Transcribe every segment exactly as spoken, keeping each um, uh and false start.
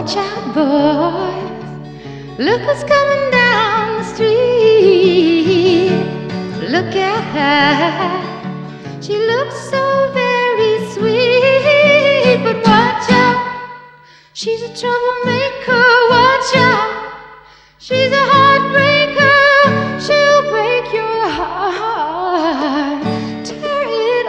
Watch out, boys, look who's coming down the street. Look at her, she looks so very sweet. But watch out, she's a troublemaker. Watch out, she's a heartbreaker. She'll break your heart, tear it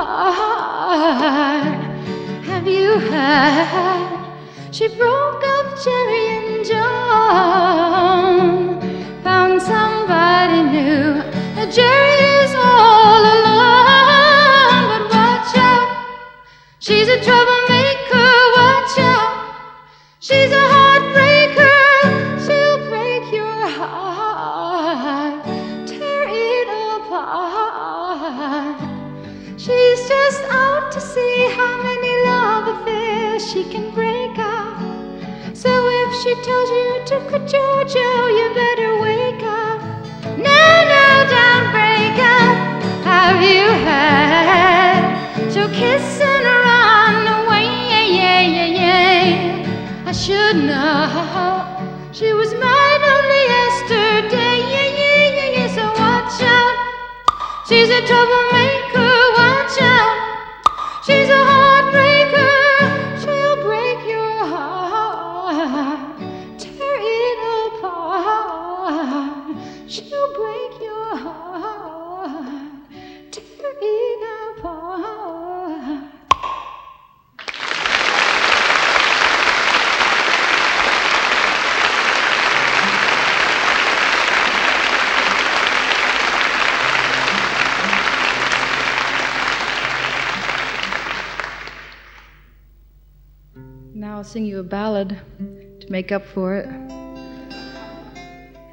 apart. Have you heard? She broke up Jerry and John, found somebody new. Now Jerry is all alone. But watch out, she's a troublemaker. Watch out, she's a heartbreaker. She'll break your heart, tear it apart. She's just out to see how many love affairs she can break up. So if she tells you to quit JoJo, you better wake up. No, no, don't break up. Have you heard? She'll kiss and run away. Yeah, yeah, yeah, yeah. I should know. She was mine only yesterday. Yeah, yeah, yeah, yeah. So watch out, she's a troublemaker. Watch out, she's a heartbreaker. She'll break your heart, tear it apart. She'll break your heart, tear it apart. Now I'll sing you a ballad to make up for it.